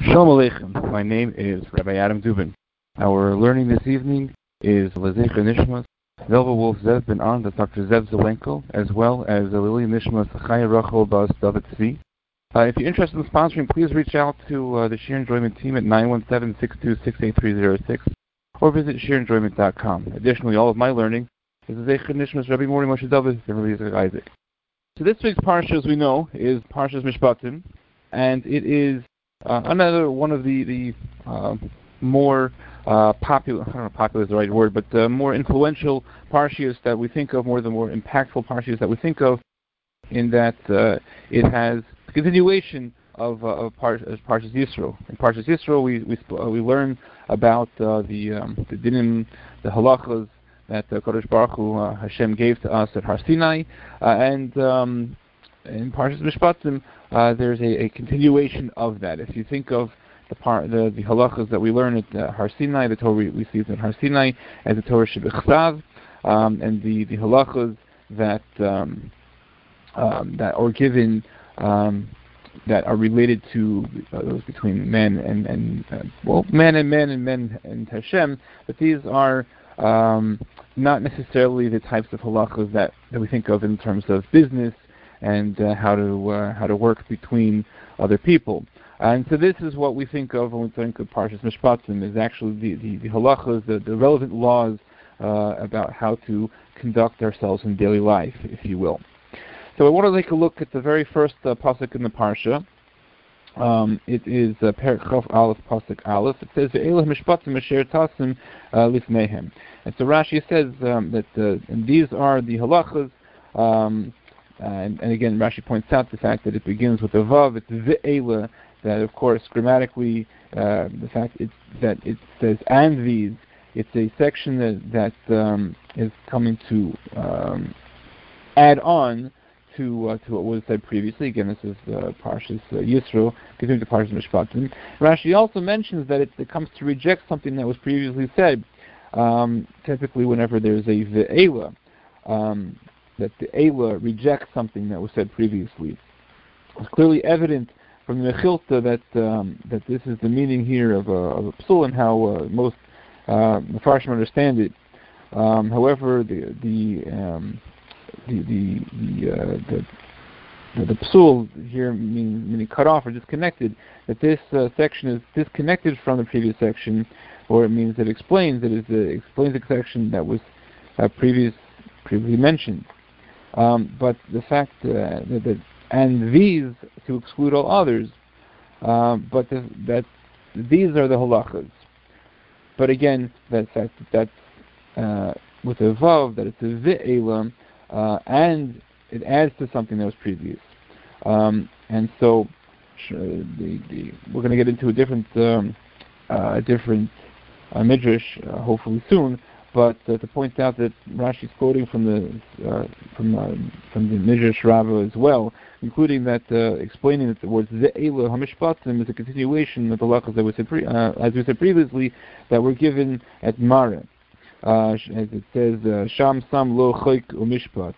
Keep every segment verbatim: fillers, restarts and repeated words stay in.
Shalom Aleichem. My name is Rabbi Adam Dubin. Our learning this evening is Lezecher Nishmas, Velva Wolf Zev Ben On, that's Doctor Zev Zelenko, as well as Lili Nishmas Chaya Rachel Bas David Tzvi. Uh, if you're interested in sponsoring, please reach out to uh, the Sheer Enjoyment team at nine one seven, six two six, eight three zero six or visit sheer enjoyment dot com. Additionally, all of my learning is Lezecher Nishmas Rabbi Mori Moshe David and Rabbi Yitzchak Isaac. So this week's parsha, as we know, is Parshas Mishpatim, and it is uh, another one of the, the uh, more uh, popular, I don't know if popular is the right word, but uh, more influential parshias that we think of, more the more impactful parshias that we think of, in that uh, it has a continuation of, uh, of Par- Parshas Yisro. In Parshas Yisro, we we, uh, we learn about uh, the um, the dinim, the halachas that uh, Kodesh Baruch Hu, uh, Hashem gave to us at Har Sinai, uh, and um, in Parshas Mishpatim, uh, there's a, a continuation of that. If you think of the par- the, the halachas that we learn at uh, Har Sinai, the Torah we received at Har Sinai, as the Torah Shebechsav, um, and the, the halachas that um, um, that are given, um, that are related to uh, those between men and, and uh, well, man and man and men and Hashem, but these are um, not necessarily the types of halachas that, that we think of in terms of business and uh, how to uh, how to work between other people. And so this is what we think of when we think of Parshas Mishpatim, is actually the, the, the halachas, the, the relevant laws uh, about how to conduct ourselves in daily life, if you will. So I want to take a look at the very first uh, pasuk in the parsha. Um, it is uh, Perek Chof Aleph Pasuk Aleph. It says Ve'elah Mishpatim Asher Tasim Lifneihem. And so Rashi says um, that uh, and these are the halachas. Um, and, and again, Rashi points out the fact that it begins with a vav. It's Ve'elah. That of course grammatically, uh, the fact it's, that it says and these. It's a section that that um, is coming to um, add on to uh, to what was said previously. Again, this is uh, Parshas uh, Yisro, continuing to Parshas Mishpatim. Rashi also mentions that it, it comes to reject something that was previously said. Um, typically, whenever there's a ve'ela, um, that the ela rejects something that was said previously. It's clearly evident from the Mechilta that um, that this is the meaning here of a, of a psul and how uh, most uh, Mefarshim understand it. Um, however, the the um, the the the, uh, the the, the psul here meaning, meaning cut off or disconnected, that this uh, section is disconnected from the previous section, or it means it explains it is uh, explains the section that was uh, previous previously mentioned. Um, but the fact uh, that, that and these to exclude all others, um, but the, that these are the halachas. But again, that fact that that's uh, with a vav, that it's a ve'elam, uh, and it adds to something that was previous. Um, and so uh, the, the, we're going to get into a different um, uh, different uh, midrash, uh, hopefully soon. But uh, to point out that Rashi is quoting from the uh, from uh, from the Midrash Rabbah as well, including that uh, explaining that the words Ze'ela Hamishpatim is a continuation of the halachas that we said pre- uh, as we said previously, that were given at Mara, uh, as it says uh, Sham Sam Lo Choik Umishpat.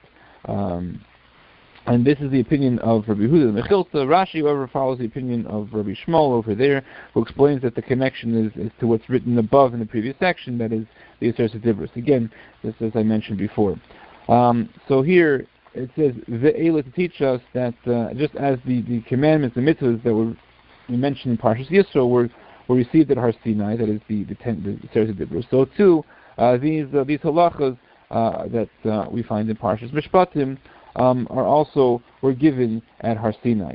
Um, And this is the opinion of Rabbi Yehuda the Mechilta. Rashi, however, follows the opinion of Rabbi Shmuel over there, who explains that the connection is, is to what's written above in the previous section, that is the Aseret Dibros. Again, this as I mentioned before. Um, so here it says Ve'ela to teach us that uh, just as the, the commandments, the mitzvahs that were we mentioned in Parshas Yisro were were received at Har Sinai, that is the the, ten, the Aseret Dibros. So too uh, these uh, these halachas uh, that uh, we find in Parshas Mishpatim Um, are also were given at Har Sinai.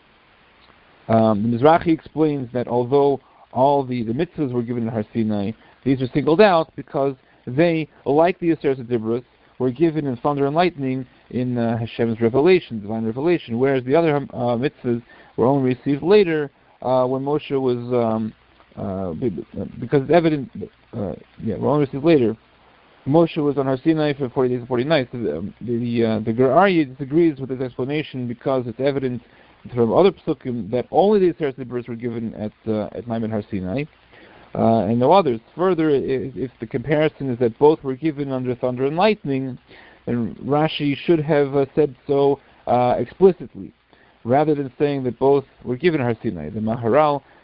Um, the Mizrahi explains that although all the, the mitzvahs were given at Har Sinai, these are singled out because they, like the Aseret Dibros, were given in thunder and lightning in uh, Hashem's revelation, divine revelation, whereas the other uh, mitzvahs were only received later uh, when Moshe was, um, uh, because it's evident, uh, yeah, were only received later. Moshe was on Har Sinai for forty days and forty nights. The the, uh, the Ger Aryeh disagrees with this explanation because it's evident from other psukim that only the Aseret Dibros were given at uh, at Maimon Har Sinai, uh, and no others. Further, if, if the comparison is that both were given under thunder and lightning, then Rashi should have uh, said so uh, explicitly, rather than saying that both were given Har Sinai. The Maharal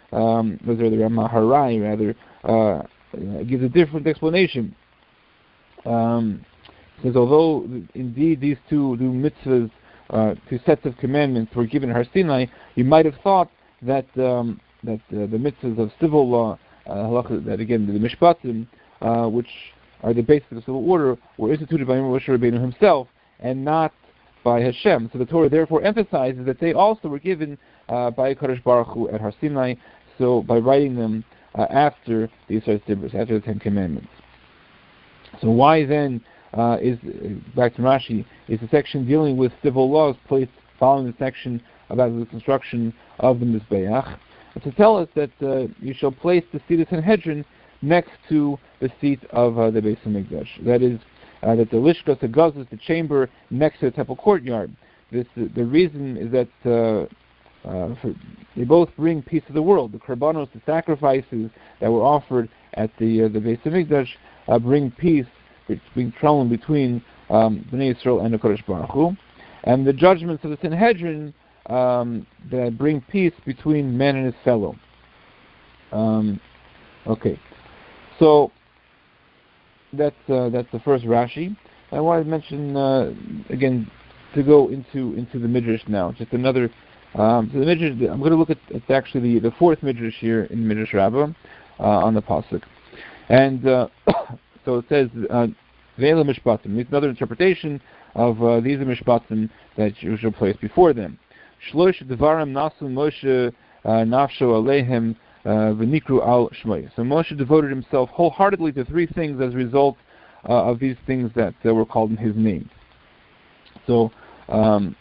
um, was there the Ramaharai rather, uh, gives a different explanation. Um, says although indeed these two, two mitzvahs, uh, two sets of commandments were given in Har Sinai, you might have thought that um, that uh, the mitzvahs of civil law, uh, that again the mishpatim, uh, which are the basis of civil order, were instituted by Moshe Rabbeinu himself and not by Hashem. So the Torah therefore emphasizes that they also were given uh, by Kadosh Baruch Hu at Har Sinai. So by writing them uh, after the Yisrael Dibros, after the Ten Commandments. So why then uh, is, back to Rashi, is the section dealing with civil laws placed following the section about the construction of the Mizbeach? And to tell us that uh, you shall place the seat of Sanhedrin next to the seat of uh, the Beis HaMikdash. That is, uh, that the Lishkas HaGazos, the chamber next to the temple courtyard. This uh, the reason is that uh, uh, for, they both bring peace to the world. The Karbanos, the sacrifices that were offered at the uh, the Beis HaMikdash, uh, bring peace, bring trauma between um, Bnei Yisrael and the Kodesh Baruch Hu, and the judgments of the Sanhedrin um, that bring peace between man and his fellow. Um, okay, so that's uh, that's the first Rashi. I want to mention uh, again to go into into the Midrash now. Just another. Um, so the Midrash. I'm going to look at it's actually the, the fourth Midrash here in Midrash Rabbah uh, on the pasuk, and. Uh, So it says, Ve'ela Mishpatim. It's another interpretation of uh, these are Mishpatim that you shall place before them. Shlosh Devarim Nasu Moshe Nafsho Alehem V'nikru Al Shmoi. So Moshe devoted himself wholeheartedly to three things as a result uh, of these things that uh, were called in his name. So um,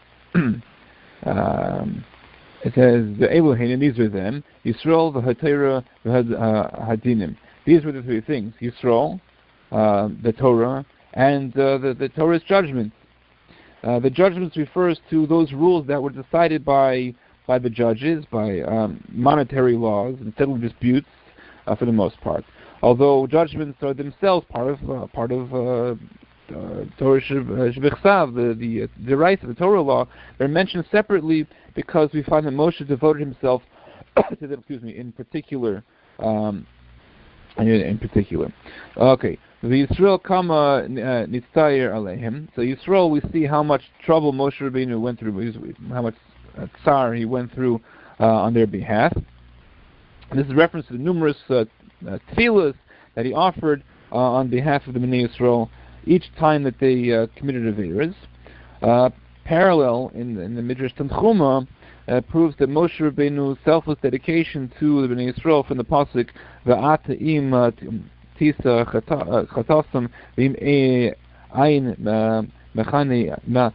um, it says, the Elohein, and these are them, Yisrael, V'Hatera, V'Hadinim. These were the three things, Yisrael, Uh, the Torah, and uh, the, the Torah's judgments. Uh, the judgments refers to those rules that were decided by by the judges, by um, monetary laws and settled disputes, uh, for the most part. Although judgments are themselves part of uh, part of uh, uh, Torah Shvichsav, the the the rights of the Torah law, they're mentioned separately because we find that Moshe devoted himself to them. Excuse me, in particular. Um, in, in particular, okay. The Yisrael Kama Nitzayir Aleihim. So Yisrael, we see how much trouble Moshe Rabbeinu went through, how much uh, tsar he went through uh, on their behalf. And this is reference to the numerous uh, uh, tefillas that he offered uh, on behalf of the Bnei Yisrael each time that they uh, committed averas. Uh, parallel in, in the Midrash Tanchuma uh, proves that Moshe Rabbeinu's selfless dedication to the Bnei Yisrael from the pasuk Va'ata'im Tisa Chatasam Vim Ayin Mechani Ma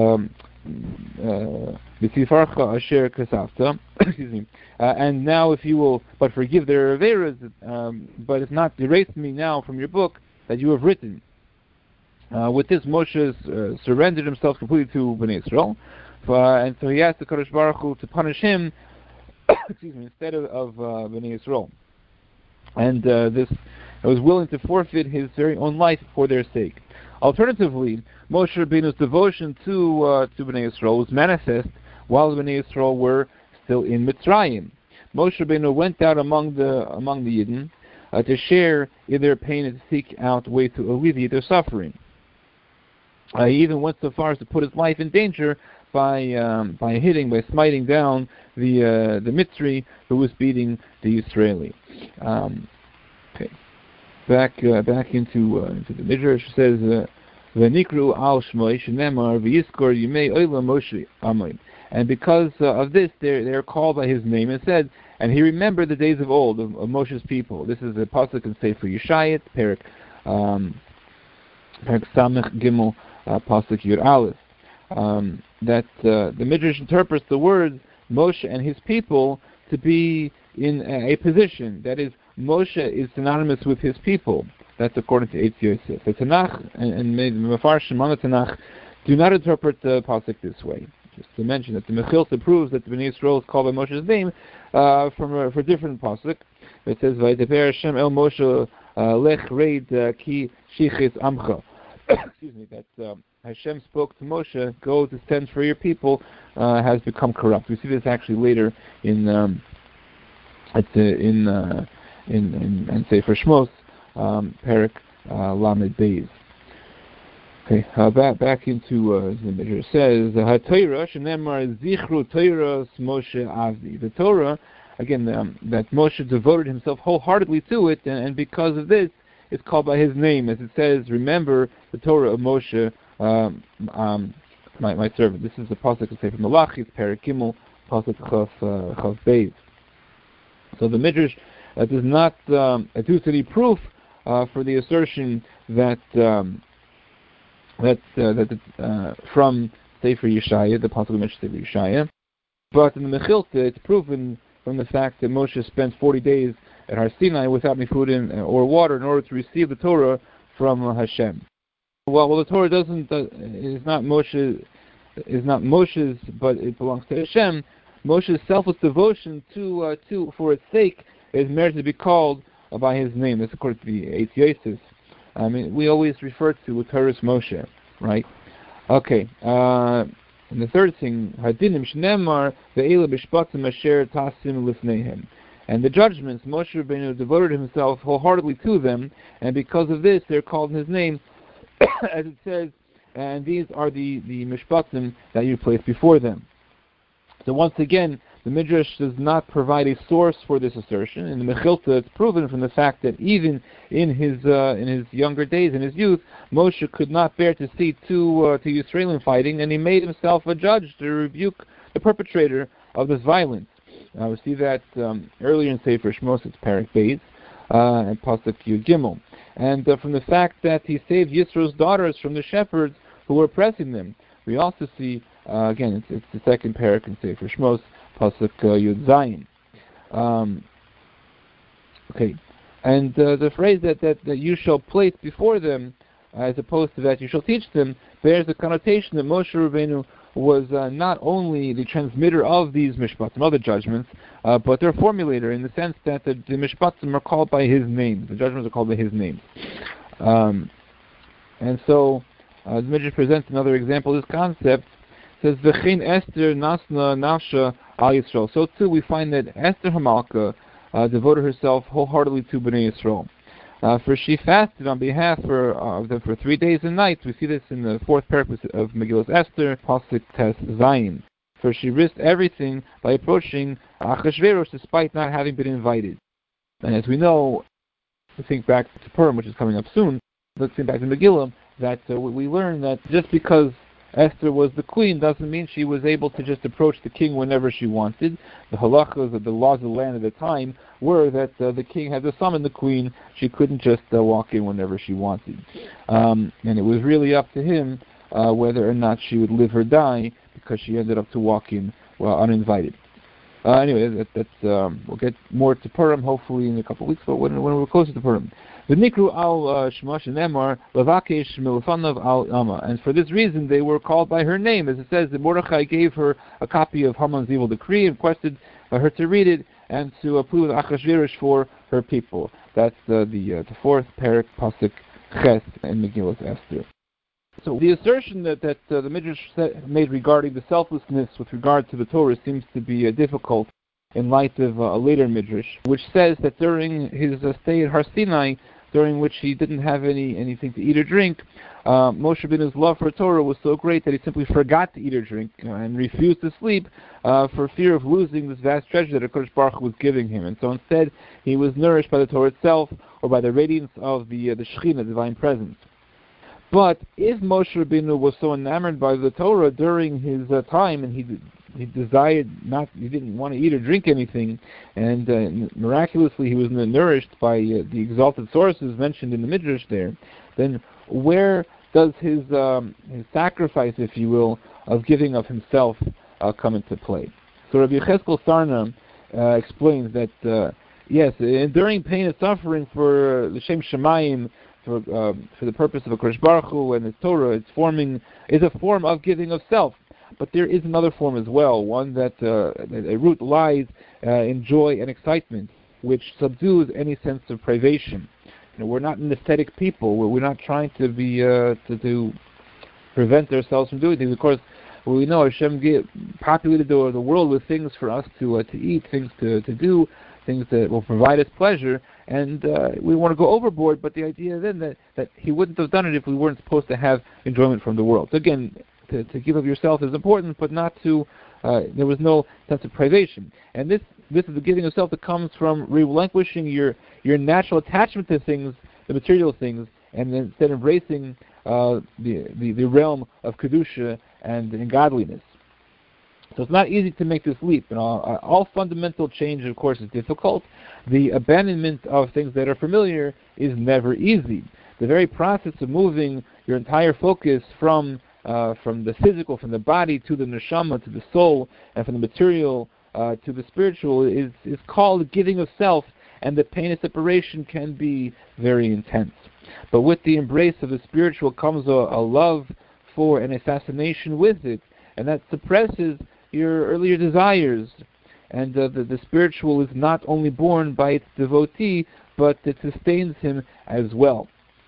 B'Tifarcha Asher Kasafta. Excuse me. And now, if you will, but forgive their averas, um, but if not, erase me now from your book that you have written. Uh, with this, Moshe uh, surrendered himself completely to Bnei Yisrael, uh, and so he asked the Kadosh Baruch Hu to punish him, excuse me, instead of, of uh, Bnei Yisrael. And uh, this was willing to forfeit his very own life for their sake. Alternatively, Moshe Rabbeinu's devotion to uh, to Bnei Yisrael was manifest while the Bnei Yisrael were still in Mitzrayim. Moshe Rabbeinu went out among the among the Yidden uh, to share in their pain and to seek out ways to alleviate their suffering. Uh, he even went so far as to put his life in danger by um, by hitting, by smiting down the uh, the Mitzri who was beating the Israeli. Um, okay, back uh, back into uh, into the Midrash. It says, "V'nikru al shmoi shenemar v'yiskor yimei olam Moshe Amoy." And because uh, of this, they're they're called by his name and said, and he remembered the days of old of, of Moshe's people. This is the pasuk in Sefer Yeshayat, Perik um, Perik Samech Gimel, uh, pasuk Yud Aleph. Um, that uh, the Midrash interprets the words Moshe and his people to be in a, a position that is, Moshe is synonymous with his people. That's according to Eitz Yosef. The Tanakh and, and Mefarshim on the Tanakh do not interpret the pasuk this way. Just to mention that the Mechilta proves that the Bnei Yisrael is called by Moshe's name uh, from uh, for different pasuk. It says Vayiteper Hashem El Moshe Lech Reid Ki Shichis Amcha. Excuse me. That um, Hashem spoke to Moshe, go to send for your people, uh, has become corrupt. We see this actually later in um, It's uh, in, uh, in in in Sefer Shmos, um, Perek uh, Lamed Beis. Okay, uh, back back into uh, the Midrash says HaTorah shenemar zichru Torah Moshe Avdi. The Torah, again, um, that Moshe devoted himself wholeheartedly to it, and, and because of this, it's called by his name, as it says, remember the Torah of Moshe, um, um, my, my servant. This is the pasuk of Sefer Malachi, it's Perek Gimel, pasuk Chaf uh, Chaf Beis. So the Midrash uh, does not um, adduce any proof uh, for the assertion that. Um, That uh, that uh, from Sefer Yeshaya, the pasuk mentions Sefer Yeshaya, but in the Mechilta it's proven from the fact that Moshe spent forty days at Har Sinai without any food in, or water in order to receive the Torah from uh, Hashem. Well, well, the Torah doesn't uh, is not Moshe is not Moshe's, but it belongs to Hashem. Moshe's selfless devotion to uh, to for its sake is merited to be called uh, by his name. That's according to the Eitz Yosef. I mean, we always refer to Torah's Moshe, right? Okay. Uh, and the third thing, Hadinim Shnemar ve'ela b'shpatim asher tasim lifneihem. And the judgments, Moshe Rabbeinu devoted himself wholeheartedly to them, and because of this, they're called in his name, as it says, and these are the, the mishpatim that you placed before them. So once again, the Midrash does not provide a source for this assertion. In the Mechilta, it's proven from the fact that even in his uh, in his younger days, in his youth, Moshe could not bear to see two uh, two Yisraelim fighting, and he made himself a judge to rebuke the perpetrator of this violence. Uh, we see that um, earlier in Sefer Shmos, it's Perek Beis, uh, and pasuk Yud Gimel, and uh, from the fact that he saved Yisro's daughters from the shepherds who were oppressing them. We also see uh, again, it's, it's the second Perek in Sefer Shmos. Pasuk uh, Yud Zayin. Um, okay, and uh, the phrase that, that, that you shall place before them, uh, as opposed to that you shall teach them, bears the connotation that Moshe Rabbeinu was uh, not only the transmitter of these mishpatim, other judgments, uh, but their formulator, in the sense that the, the mishpatim are called by his name. The judgments are called by his name. Um, and so, uh, the Midrash presents another example of this concept. It says, V'chein Esther nasna nafsha al Yisrael. So too we find that Esther Hamalka uh, devoted herself wholeheartedly to Bnei Yisrael. Uh, for she fasted on behalf for, uh, of them for three days and nights. We see this in the fourth purpose of Megillas Esther, Pasuk Tes Zayin. For she risked everything by approaching Achashverosh despite not having been invited. And as we know, we think back to Purim, which is coming up soon, let's think back to Megillah, that uh, we learn that just because Esther was the queen doesn't mean she was able to just approach the king whenever she wanted. The halachas of the laws of the land at the time were that uh, the king had to summon the queen. She couldn't just uh, walk in whenever she wanted. Um, and it was really up to him uh, whether or not she would live or die, because she ended up to walk in well, uninvited. Uh, anyway, that, that's um, we'll get more to Purim hopefully in a couple of weeks, but when, when we're closer to Purim. The Nikru al Shmosh and Emar Lavakesh Milfanav al Ama, and for this reason they were called by her name, as it says that Mordechai gave her a copy of Haman's evil decree and requested uh, her to read it and to approve of Achashverosh for her people. That's uh, the uh, the fourth Perek Pasuk Ches in Megillas Esther. So the assertion that, that uh, the Midrash made regarding the selflessness with regard to the Torah seems to be uh, difficult in light of uh, a later Midrash, which says that during his uh, stay at Har Sinai, during which he didn't have any anything to eat or drink, uh, Moshe Rabbeinu's love for Torah was so great that he simply forgot to eat or drink uh, and refused to sleep uh, for fear of losing this vast treasure that HaKadosh Baruch Hu was giving him. And so instead, he was nourished by the Torah itself, or by the radiance of the uh, the Shekhinah, the divine presence. But if Moshe Rabbeinu was so enamored by the Torah during his uh, time, and he he desired not, he didn't want to eat or drink anything, and uh, miraculously he was nourished by uh, the exalted sources mentioned in the Midrash there, then where does his um, his sacrifice, if you will, of giving of himself uh, come into play? So Rabbi Yechezkel Sarna uh, explains that uh, yes, enduring pain and suffering for the Shem Shemayim, for um, for the purpose of a HaKadosh Baruch Hu and the Torah, it's forming is a form of giving of self. But there is another form as well, one that uh, a root lies uh, in joy and excitement, which subdues any sense of privation. You know, we're not an aesthetic people. We're, we're not trying to be uh, to, to prevent ourselves from doing things. Of course, well, we know Hashem get, populated the, the world with things for us to uh, to eat, things to, to do, things that will provide us pleasure, and uh, we want to go overboard, but the idea then that, that he wouldn't have done it if we weren't supposed to have enjoyment from the world. So again, to, to give of yourself is important, but not to, uh, there was no sense of privation. And this this is the giving of self that comes from relinquishing your, your natural attachment to things, the material things, and then instead embracing uh, the, the, the realm of Kedusha and, and godliness. So it's not easy to make this leap. And all, all fundamental change, of course, is difficult. The abandonment of things that are familiar is never easy. The very process of moving your entire focus from uh, from the physical, from the body, to the neshama, to the soul, and from the material uh, to the spiritual is, is called giving of self, and the pain of separation can be very intense. But with the embrace of the spiritual comes a, a love for an assassination with it, and that suppresses your earlier desires. And uh, the, the spiritual is not only born by its devotee, but it sustains him as well.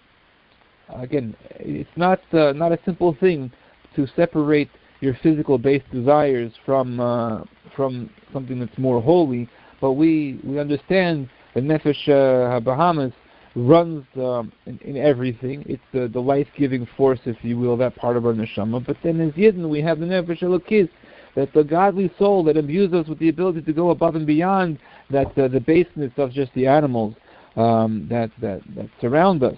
Again, it's not uh, not a simple thing to separate your physical-based desires from uh, from something that's more holy, but we, we understand the Nefesh uh, HaBahamis runs um, in, in everything. It's the, the life-giving force, if you will, that part of our neshama. But then as Yidden, we have the Nefesh Elokis, that the godly soul that imbues us with the ability to go above and beyond that uh, the baseness of just the animals um, that, that, that surround us.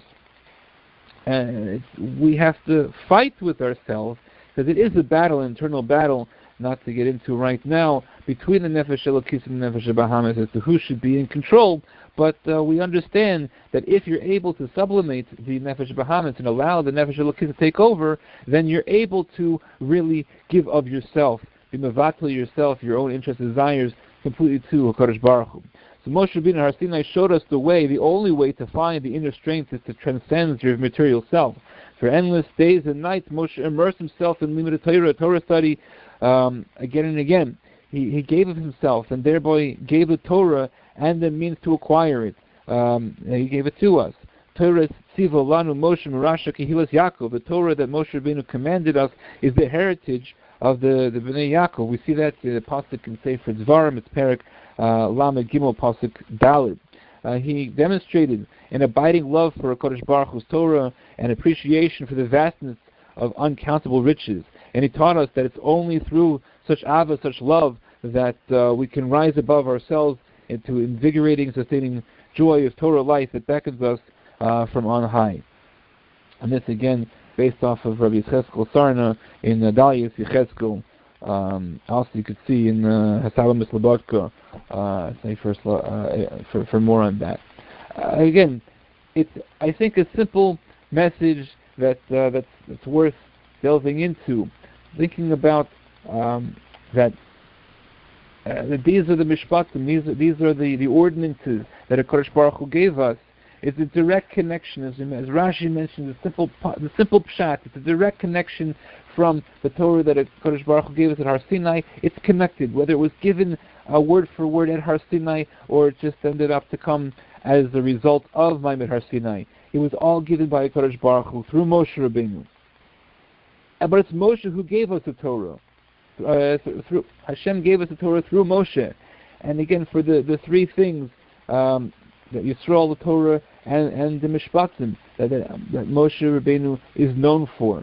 And it's, we have to fight with ourselves, because it is a battle, an internal battle, not to get into right now, between the Nefesh Elokis and the Nefesh HaBahamis as to who should be in control. But uh, we understand that if you're able to sublimate the Nefesh HaBahamis and allow the Nefesh Elokis to take over, then you're able to really give of yourself, be mevatel yourself, your own interests and desires, completely to HaKadosh Baruch Hu. So Moshe Rabbeinu Har Sinai showed us the way, the only way to find the inner strength is to transcend your material self. For endless days and nights, Moshe immersed himself in limited Torah, Torah study, um, again and again. He, he gave of himself, and thereby gave the Torah and the means to acquire it. Um, he gave it to us. Torah tziva lanu Moshe Merasha Kehilas Yaakov. The Torah that Moshe Rabbeinu commanded us is the heritage of the, the Bnei Yaakov. We see that in the pasuk in Sefer Dvarim. It's Perek uh, Lamed Gimel pasuk Daled. Uh, he demonstrated an abiding love for HaKadosh Baruch Hu's Torah and appreciation for the vastness of uncountable riches. And he taught us that it's only through such ava, such love, that uh, we can rise above ourselves into invigorating, sustaining joy of Torah life that beckons us uh, from on high. And this again, based off of Rabbi Yecheskel Sarna in uh, Dalias Yecheskel. Um, also, you could see in uh, Hasabah Mislabotka, uh, say first uh, for, for more on that. Uh, again, it's I think a simple message that uh, that's, that's worth delving into, thinking about um, that. Uh, that these are the mishpatim, these are, these are the, the ordinances that HaKadosh Baruch Hu gave us. It's a direct connection, as, as Rashi mentioned, the simple the simple pshat. It's a direct connection from the Torah that HaKadosh Baruch Hu gave us at Har Sinai. It's connected, whether it was given uh, word for word at Har Sinai, or it just ended up to come as the result of Ma'amad Har Sinai. It was all given by HaKadosh Baruch Hu through Moshe Rabbeinu. Uh, but it's Moshe who gave us the Torah. Uh, through Hashem gave us the Torah through Moshe, and again for the, the three things um, that Yisrael, the Torah, and, and the Mishpatim that, that, that Moshe Rabbeinu is known for.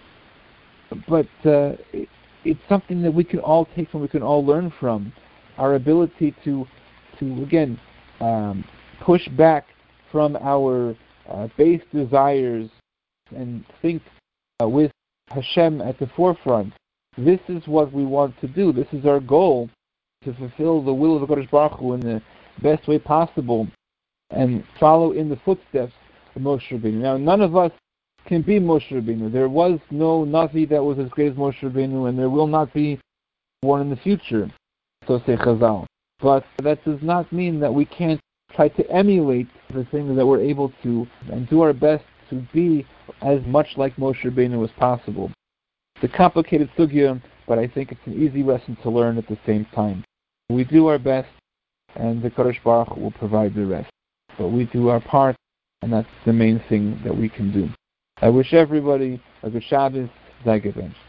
But uh, it, it's something that we can all take from, we can all learn from. Our ability to, to again, um, push back from our uh, base desires and think uh, with Hashem at the forefront. This is what we want to do. This is our goal, to fulfill the will of HaKadosh Baruch Hu in the best way possible and follow in the footsteps of Moshe Rabbeinu. Now, none of us can be Moshe Rabbeinu. There was no Navi that was as great as Moshe Rabbeinu, and there will not be one in the future, so say Chazal. But that does not mean that we can't try to emulate the things that we're able to and do our best to be as much like Moshe Rabbeinu as possible. It's a complicated sugya, but I think it's an easy lesson to learn at the same time. We do our best, and the Kadosh Baruch Hu will provide the rest. But we do our part, and that's the main thing that we can do. I wish everybody a good Shabbos. Zay Gebench.